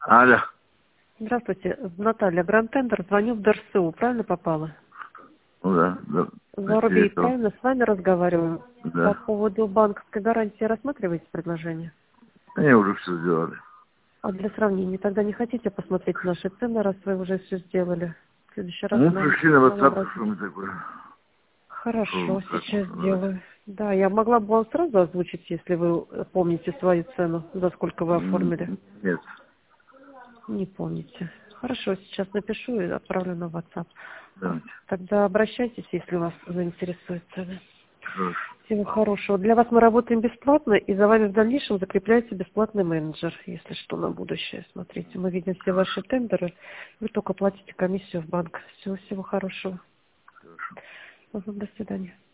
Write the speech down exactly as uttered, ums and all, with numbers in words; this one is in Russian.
Алло. Здравствуйте, Наталья, Гранд Тендер, звоню в ДРСУ, правильно попала? Ну да, да. Воробей, Интересно. правильно с вами разговариваю? По Да. поводу банковской гарантии рассматриваете предложение? Они уже все сделали. А для сравнения, тогда не хотите посмотреть наши цены, раз вы уже все сделали? В следующий раз Ну, к нам пришли на снова WhatsApp, что обратитесь. мы такое. Что, Хорошо, как сейчас можно давать? сделаю. Да, я могла бы вам сразу озвучить, если вы помните свою цену, за сколько вы М, оформили. Нет. Не помните. Хорошо, сейчас напишу и отправлю на WhatsApp. Давайте. Тогда обращайтесь, если вас заинтересует цены. Хорошо. Всего хорошего. Для вас мы работаем бесплатно, и за вами в дальнейшем закрепляется бесплатный менеджер, если что, на будущее. Смотрите, мы видим все ваши тендеры, вы только платите комиссию в банк. Всего, всего хорошего. Хорошо. Ага, до свидания.